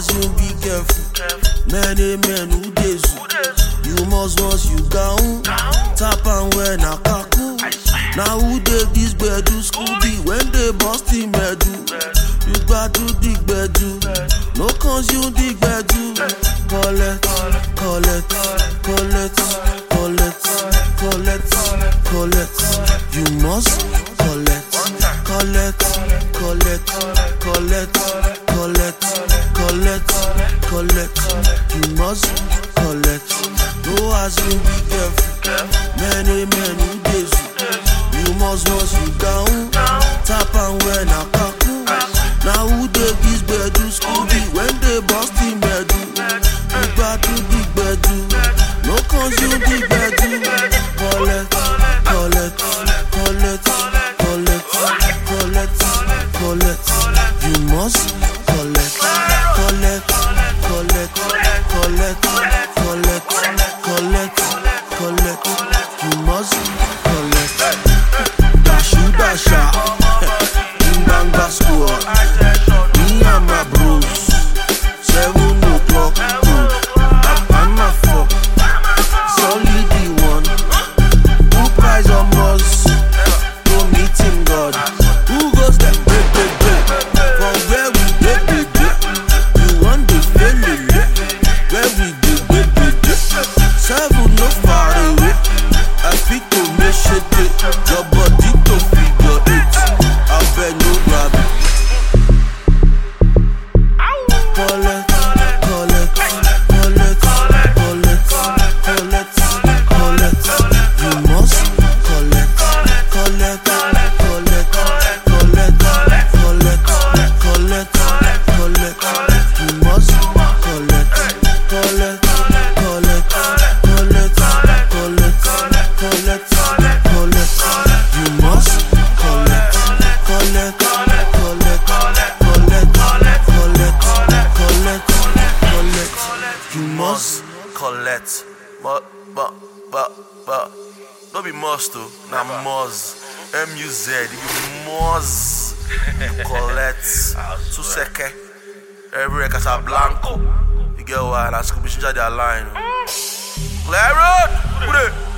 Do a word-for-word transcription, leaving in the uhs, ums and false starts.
as you be careful. Many men who dey zoo. You must once you down. Tap and wear na kaku. Now who dey this bedu Scooby when they bust him bedu? You gbadu dig bedu. No consume dig bedu. Collect, collect, collect, collect, collect, collect. You must collect, collect, collect, collect, collect, collect, collect. You must collect. No as you be careful. Many men who dey zoo. You must once you down. Tap and wear na kaku. Now who dey this bedu Scooby when they bust him bedu? You gbadu dig bedu. No consume dig bedu. Collect, collect, collect, collect, collect, collect. You must collect, collect, collect, collect, collect, collect, collect. You must collect. Dashu dasha, bang bang squad. Me and my bros, seven o'clock. I'm a fuck, solid the one. Who prize on us? Go meet him God. Who goes that break, break, break? From where we get, break, break. You want the feeling, where we did, break, break, break. Seven no far away. I fit to make shit it. Your body to figure it. I bet no grab it. Collect, collect, collect, collect, collect, collect. You must collect, collect, collect, collect, collect, collect, collect. You must collect, collect, collect, collect, collect, collect, collect. You must collect, collect, collect, collect, collect, collect, collect. You must collect, but but but but don't be must too. Na must, M U Z. You must collect. Two second. Every Casablanca. You get why? That's Scooby Ginger their line. Clear road. Put it.